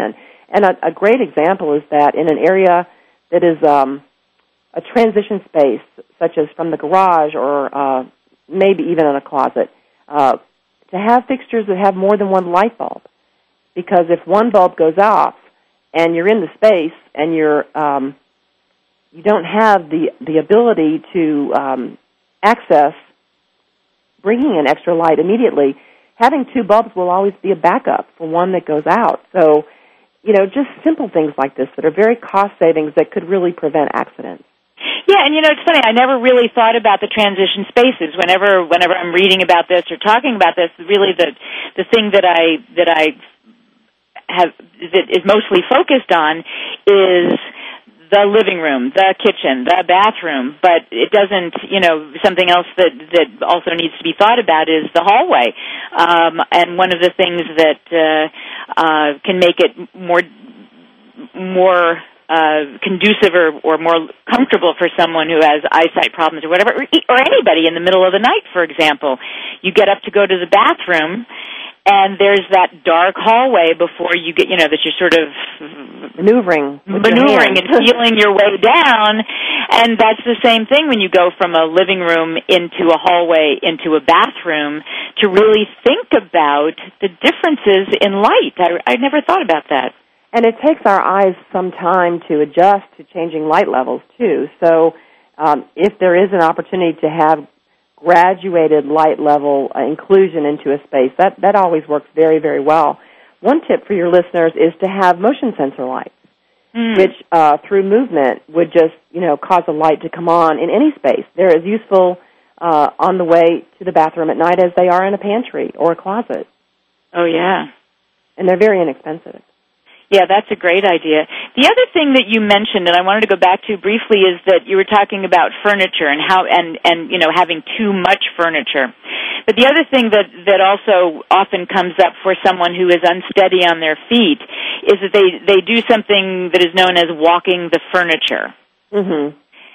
And a, a great example is that in an area that is um, a transition space, such as from the garage or uh, maybe even in a closet, uh, to have fixtures that have more than one light bulb. Because if one bulb goes off and you're in the space and you're um, you don't have the, the ability to um, access bringing in extra light immediately, having two bulbs will always be a backup for one that goes out. So, you know, just simple things like this that are very cost savings that could really prevent accidents. Yeah, and you know, it's funny, I never really thought about the transition spaces. Whenever whenever I'm reading about this or talking about this, really the the thing that I that I have that is mostly focused on is the living room, the kitchen, the bathroom, but it doesn't, you know, something else that, that also needs to be thought about is the hallway. Um, and one of the things that uh, uh, can make it more more uh, conducive or, or more comfortable for someone who has eyesight problems or whatever, or, or anybody in the middle of the night, for example. You get up to go to the bathroom, and there's that dark hallway before you get, you know, that you're sort of maneuvering, maneuvering and feeling your way down. And that's the same thing when you go from a living room into a hallway into a bathroom, to really think about the differences in light. I, I never thought about that. And it takes our eyes some time to adjust to changing light levels, too. So um, if there is an opportunity to have graduated light level uh, inclusion into a space, that, that always works very, very well. One tip for your listeners is to have motion sensor lights, mm. which uh, through movement would just, you know, cause a light to come on in any space. They're as useful uh, on the way to the bathroom at night as they are in a pantry or a closet. Oh, yeah. And they're very inexpensive. Yeah, that's a great idea. The other thing that you mentioned, and I wanted to go back to briefly, is that you were talking about furniture and how, and, and you know, having too much furniture. But the other thing that, that also often comes up for someone who is unsteady on their feet is that they, they do something that is known as walking the furniture. Mm-hmm.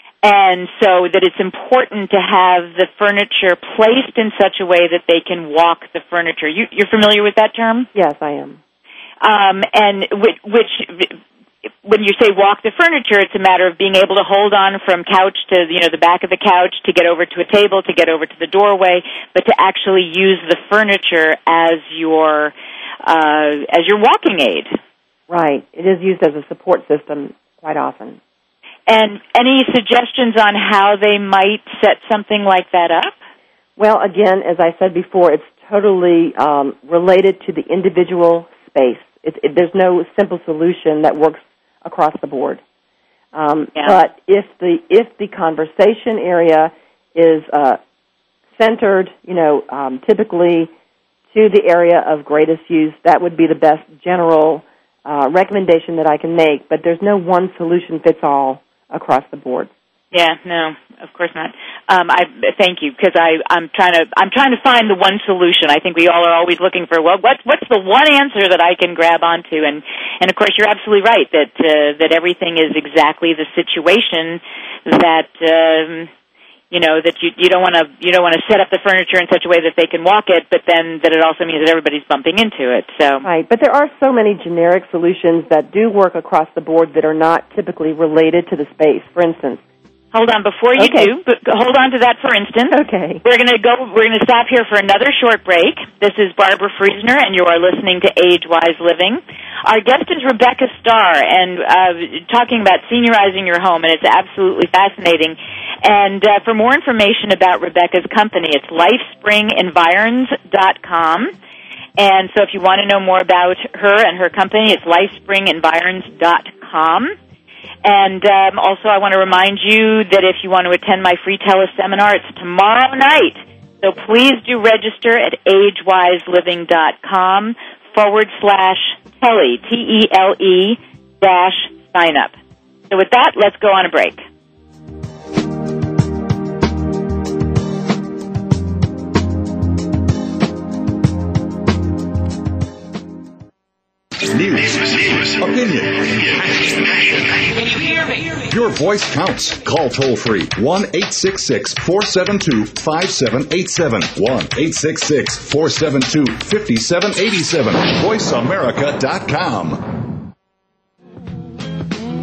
And so that it's important to have the furniture placed in such a way that they can walk the furniture. You, you're familiar with that term? Yes, I am. Um, and which, which, when you say walk the furniture, it's a matter of being able to hold on from couch to, you know, the back of the couch, to get over to a table, to get over to the doorway, but to actually use the furniture as your, uh, as your walking aid. Right. It is used as a support system quite often. And any suggestions on how they might set something like that up? Well, again, as I said before, it's totally um, related to the individual space. It, it, there's no simple solution that works across the board. Um, yeah. But if the if the conversation area is uh, centered, you know, um, typically to the area of greatest use, that would be the best general uh, recommendation that I can make. But there's no one solution fits all across the board. Yeah, no, of course not. Um, I thank you, because I I'm trying to I'm trying to find the one solution. I think we all are always looking for, well, what what's the one answer that I can grab onto? And and of course, you're absolutely right that uh, that everything is exactly the situation that um, you know that you you don't want to you don't want to set up the furniture in such a way that they can walk it, but then that it also means that everybody's bumping into it. So right, but there are so many generic solutions that do work across the board that are not typically related to the space. For instance. Hold on, before you okay. do, but hold on to that for instance. Okay. We're going to go, we're going to stop here for another short break. This is Barbara Friesner, and you are listening to Age-Wise Living. Our guest is Rebecca Starr, and uh, talking about seniorizing your home, and it's absolutely fascinating. And uh, for more information about Rebecca's company, it's lifespring environs dot com. And so if you want to know more about her and her company, it's lifespring environs dot com. And um, also I want to remind you that if you want to attend my free teleseminar, it's tomorrow night. So please do register at agewiseliving.com forward slash Tele, T E L E dash sign up. So with that, let's go on a break. News, opinion. Can you hear me? Your voice counts. Call toll free one eight six six, four seven two, five seven eight seven. one eight six six, four seven two, five seven eight seven. voice america dot com.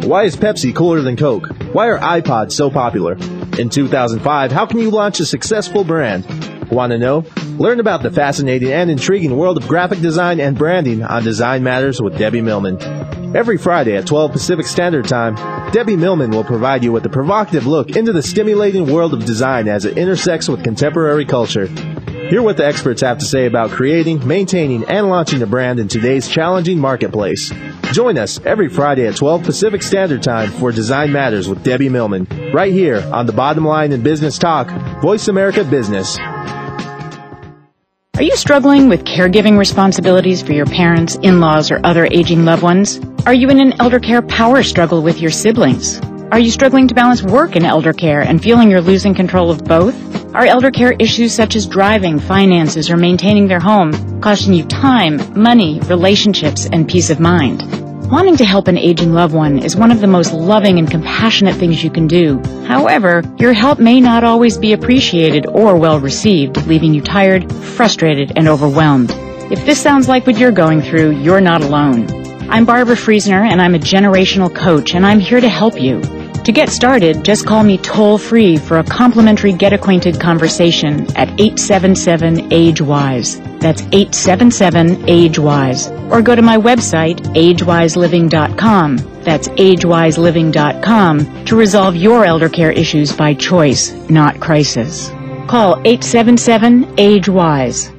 Why is Pepsi cooler than Coke? Why are iPods so popular? In two thousand five, how can you launch a successful brand? Want to know? Learn about the fascinating and intriguing world of graphic design and branding on Design Matters with Debbie Millman. Every Friday at twelve Pacific Standard Time, Debbie Millman will provide you with a provocative look into the stimulating world of design as it intersects with contemporary culture. Hear what the experts have to say about creating, maintaining, and launching a brand in today's challenging marketplace. Join us every Friday at twelve Pacific Standard Time for Design Matters with Debbie Millman, right here on the Bottom Line in Business Talk, Voice America Business. Are you struggling with caregiving responsibilities for your parents, in-laws, or other aging loved ones? Are you in an elder care power struggle with your siblings? Are you struggling to balance work and elder care and feeling you're losing control of both? Are elder care issues such as driving, finances, or maintaining their home costing you time, money, relationships, and peace of mind? Wanting to help an aging loved one is one of the most loving and compassionate things you can do. However, your help may not always be appreciated or well received, leaving you tired, frustrated, and overwhelmed. If this sounds like what you're going through, you're not alone. I'm Barbara Friesner, and I'm a generational coach, and I'm here to help you. To get started, just call me toll-free for a complimentary get-acquainted conversation at eight seven seven, age wise. That's eight seven seven, age wise. Or go to my website, age wise living dot com. That's age wise living dot com to resolve your elder care issues by choice, not crisis. Call eight seven seven, age wise.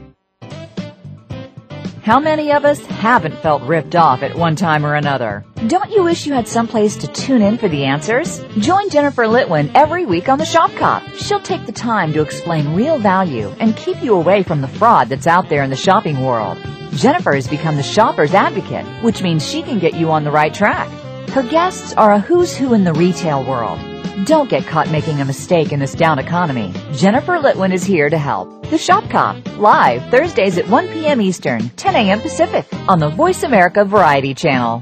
How many of us haven't felt ripped off at one time or another? Don't you wish you had someplace to tune in for the answers? Join Jennifer Litwin every week on the Shop Cop. She'll take the time to explain real value and keep you away from the fraud that's out there in the shopping world. Jennifer has become the shopper's advocate, which means she can get you on the right track. Her guests are a who's who in the retail world. Don't get caught making a mistake in this down economy. Jennifer Litwin is here to help. The Shop Cop, live Thursdays at one p.m. Eastern, ten a.m. Pacific, on the Voice America Variety Channel.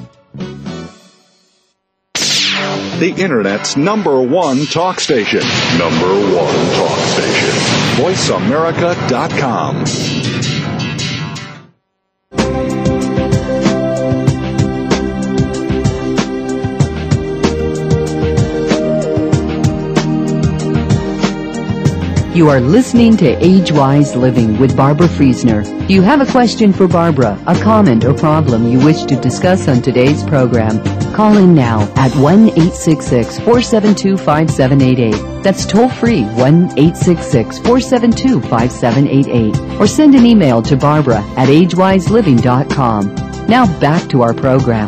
The Internet's number one talk station. Number one talk station. voice america dot com. You are listening to Age Wise Living with Barbara Friesner. Do you have a question for Barbara, a comment or problem you wish to discuss on today's program? Call in now at one eight six six, four seven two, five seven eight eight. That's toll free, one eight six six, four seven two, five seven eight eight. Or send an email to Barbara at age wise living dot com. Now back to our program.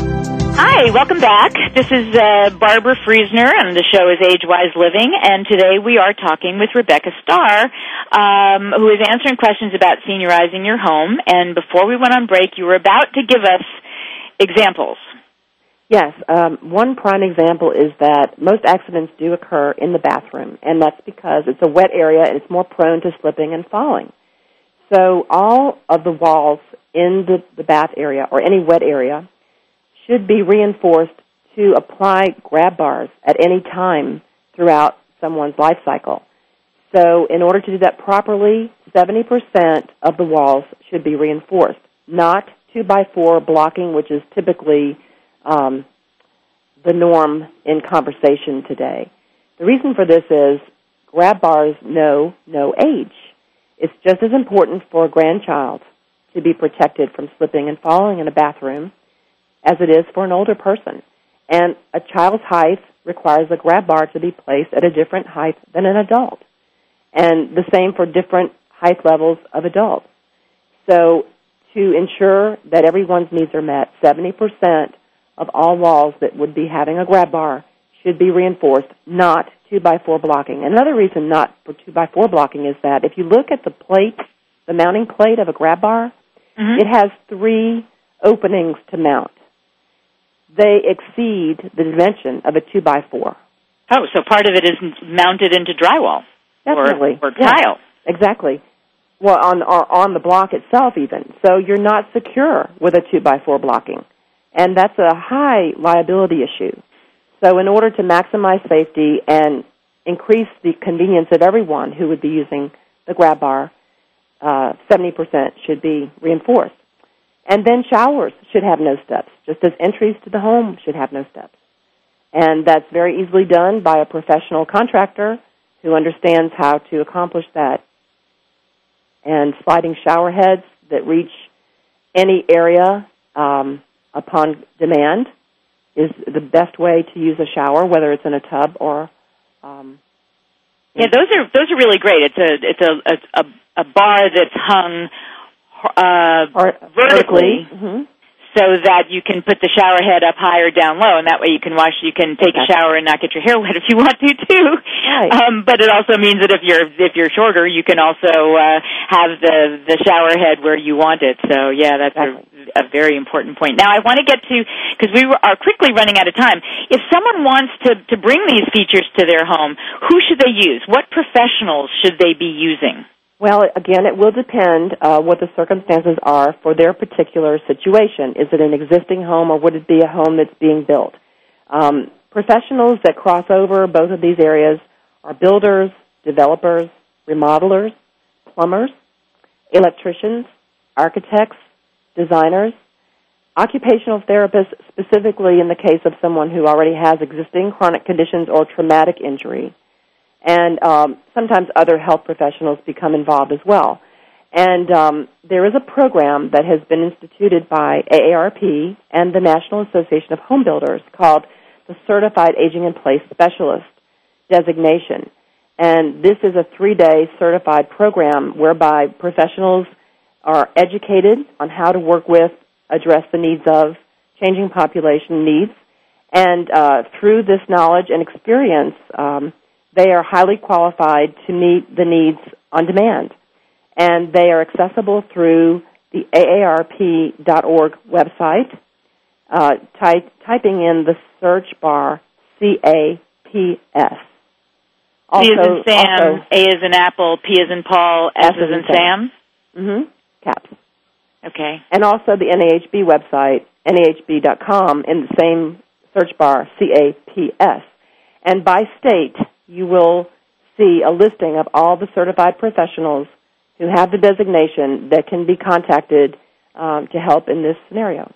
Hi, welcome back. This is uh, Barbara Friesner, and the show is Age Wise Living, and today we are talking with Rebecca Starr, um, who is answering questions about seniorizing your home. And before we went on break, you were about to give us examples. Yes, um, one prime example is that most accidents do occur in the bathroom, and that's because it's a wet area and it's more prone to slipping and falling. So all of the walls in the, the bath area or any wet area should be reinforced to apply grab bars at any time throughout someone's life cycle. So in order to do that properly, seventy percent of the walls should be reinforced, not two by four blocking, which is typically um, the norm in conversation today. The reason for this is grab bars know no age. It's just as important for a grandchild to be protected from slipping and falling in a bathroom as it is for an older person. And a child's height requires a grab bar to be placed at a different height than an adult. And the same for different height levels of adults. So to ensure that everyone's needs are met, seventy percent of all walls that would be having a grab bar should be reinforced, not two by four blocking. Another reason not for two by four blocking is that if you look at the plate, the mounting plate of a grab bar, mm-hmm. it has three openings to mount. They exceed the dimension of a two by four. Oh, so part of it is mounted into drywall. Definitely. Or, or yeah, tile. Exactly. Well, on or on the block itself even. So you're not secure with a two by four blocking. And that's a high liability issue. So in order to maximize safety and increase the convenience of everyone who would be using the grab bar, uh, seventy percent should be reinforced. And then showers should have no steps, just as entries to the home should have no steps. And that's very easily done by a professional contractor who understands how to accomplish that. And sliding shower heads that reach any area um, upon demand is the best way to use a shower, whether it's in a tub or. Um, yeah, those are those are really great. It's a it's a a, a bar that's hung uh, or vertically. Mm-hmm. So that you can put the shower head up high or down low, and that way you can wash, you can take a shower and not get your hair wet if you want to too. Right. Um, but it also means that if you're if you're shorter, you can also uh, have the the shower head where you want it. So yeah, that's exactly. a, a very important point. Now I want to get to, because we are quickly running out of time. If someone wants to to bring these features to their home, who should they use? What professionals should they be using? Well, again, it will depend uh, what the circumstances are for their particular situation. Is it an existing home, or would it be a home that's being built? Um, professionals that cross over both of these areas are builders, developers, remodelers, plumbers, electricians, architects, designers, occupational therapists, specifically in the case of someone who already has existing chronic conditions or traumatic injury. And um, sometimes other health professionals become involved as well. And um, there is a program that has been instituted by A A R P and the National Association of Home Builders called the Certified Aging in Place Specialist designation. And this is a three-day certified program whereby professionals are educated on how to work with, address the needs of changing population needs. And uh, through this knowledge and experience, um, they are highly qualified to meet the needs on demand. And they are accessible through the A A R P dot org website, uh, type, typing in the search bar C A P S. Also, P as in Sam, also, A as in Apple, P as in Paul, S, S as in Sam? Sam. Mm-hmm. CAPS. Okay. And also the N A H B website, N A H B dot com, in the same search bar, C A P S. And by state, you will see a listing of all the certified professionals who have the designation that can be contacted um, to help in this scenario.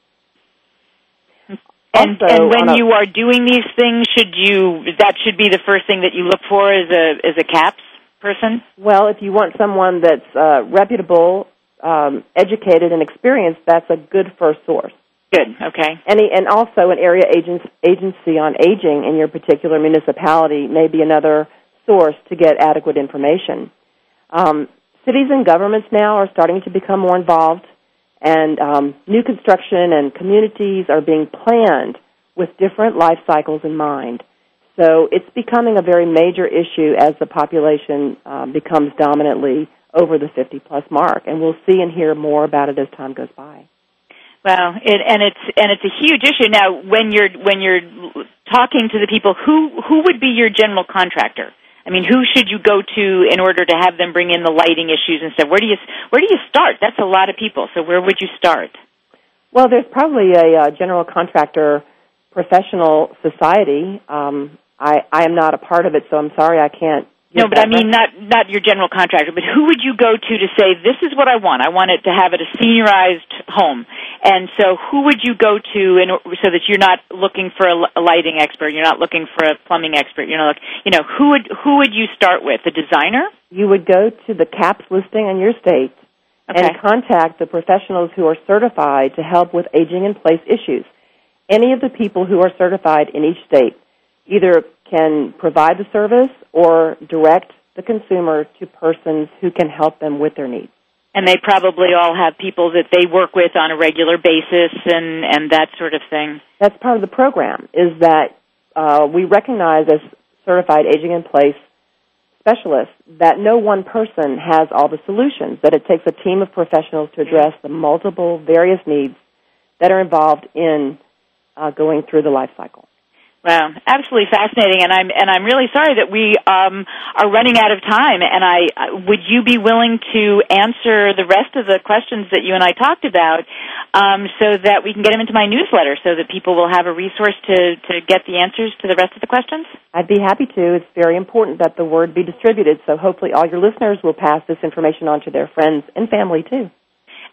And, also, and when a, you are doing these things, should you that should be the first thing that you look for as a as a CAPS person? Well, if you want someone that's uh, reputable, um, educated, and experienced, that's a good first source. Good, okay. Any, and also an area agency, agency on aging in your particular municipality may be another source to get adequate information. Um, cities and governments now are starting to become more involved, and um, new construction and communities are being planned with different life cycles in mind. So it's becoming a very major issue as the population uh, becomes dominantly over the fifty-plus mark, and we'll see and hear more about it as time goes by. Well, it, and it's and it's a huge issue now. When you're when you're talking to the people, who who would be your general contractor? I mean, who should you go to in order to have them bring in the lighting issues and stuff? Where do you where do you start? That's a lot of people. So where would you start? Well, there's probably a uh, general contractor professional society. Um, I I am not a part of it, so I'm sorry I can't. No, but I mean not not your general contractor, but who would you go to to say, this is what I want? I want it to have it a seniorized home. And so who would you go to in, so that you're not looking for a, a lighting expert, you're not looking for a plumbing expert, you're not, you know, who would who would you start with? The designer? You would go to the CAPS listing in your state okay. and contact the professionals who are certified to help with aging in place issues. Any of the people who are certified in each state either can provide the service or direct the consumer to persons who can help them with their needs. And they probably all have people that they work with on a regular basis and, and that sort of thing. That's part of the program, is that uh, we recognize as certified aging in place specialists that no one person has all the solutions, that it takes a team of professionals to address the multiple various needs that are involved in uh, going through the life cycle. Wow, absolutely fascinating, and I'm and I'm really sorry that we um, are running out of time. And I would you be willing to answer the rest of the questions that you and I talked about, um, so that we can get them into my newsletter, so that people will have a resource to to get the answers to the rest of the questions? I'd be happy to. It's very important that the word be distributed, so hopefully all your listeners will pass this information on to their friends and family too.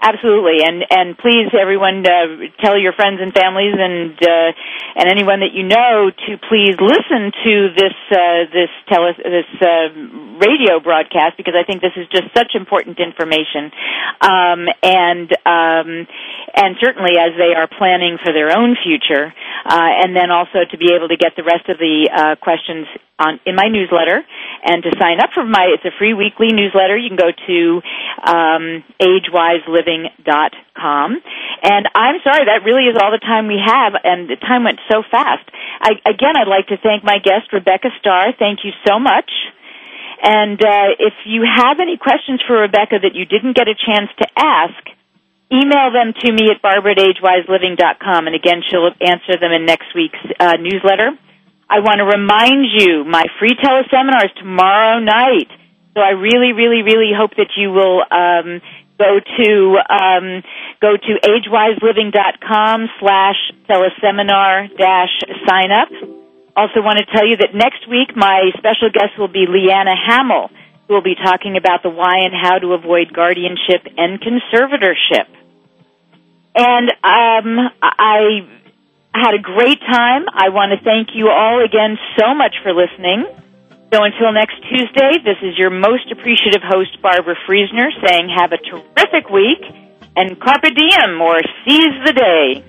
Absolutely, and and please, everyone, uh, tell your friends and families and uh, and anyone that you know to please listen to this uh, this tele- this uh, radio broadcast, because I think this is just such important information, um, and um, and certainly as they are planning for their own future, uh, and then also to be able to get the rest of the uh, questions on in my newsletter, and to sign up for my it's a free weekly newsletter. You can go to um, age wise living dot com. And I'm sorry, that really is all the time we have, and the time went so fast. I, again, I'd like to thank my guest, Rebecca Starr. Thank you so much. And uh, if you have any questions for Rebecca that you didn't get a chance to ask, email them to me at Barbara at age wise living dot com, and again, she'll answer them in next week's uh, newsletter. I want to remind you, my free teleseminar is tomorrow night, so I really, really, really hope that you will um, go to um, go to age wise living dot com slash teleseminar dash sign up. Also want to tell you that next week my special guest will be Leanna Hamill, who will be talking about the why and how to avoid guardianship and conservatorship. And um, I had a great time. I want to thank you all again so much for listening. So until next Tuesday, this is your most appreciative host, Barbara Friesner, saying have a terrific week, and carpe diem, or seize the day.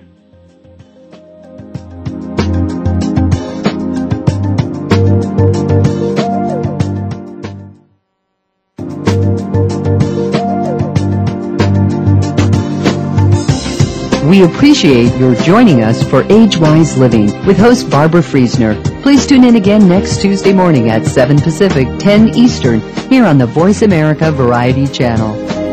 We appreciate your joining us for Age-Wise Living with host Barbara Friesner. Please tune in again next Tuesday morning at seven Pacific, ten Eastern, here on the Voice America Variety Channel.